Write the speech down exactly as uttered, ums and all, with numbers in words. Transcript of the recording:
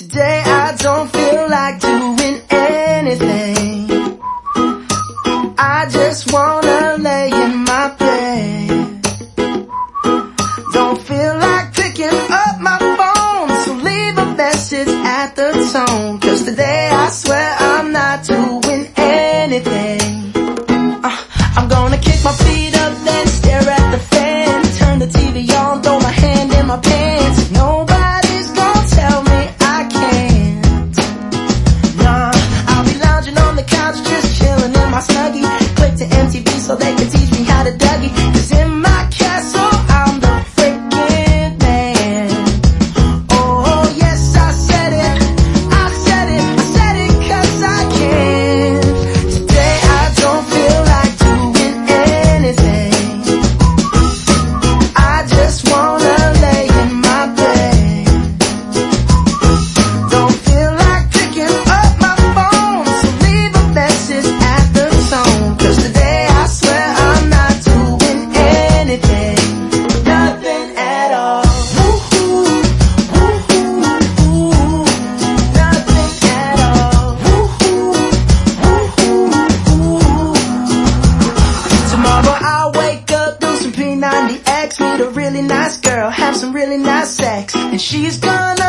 Today I don't feel like doing anything. I just wanna lay in my bed. Don't feel like picking up my phone, so leave a message at the tone. Cause today I swear I'm not doing anything. uh, I'm gonna kick my feet up, then stare at the fan, turn the T V on, throw my hand in my pants. Nobody's gonna tell me I can't. Nah, I'll be lounging on the couch, just chilling in my Snuggie. Click to M T V so they can teach me how to Dougie. Cause in my castle I'm the freaking man. Oh yes, I said it, I said it, I said it cause I can. Today I don't feel like doing anything. I just wanna lay in my bed. Don't feel like picking up my phone, so leave a message at the tone. Cause today I swear I'm not doing anything. Nothing at all. Woo-hoo, woo-hoo, woo-hoo. Nothing at all. Woo-hoo, woo-hoo, woo-hoo. Tomorrow I'll wake up, do some P ninety X, meet a really nice girl, have some really nice sex, and she's gonna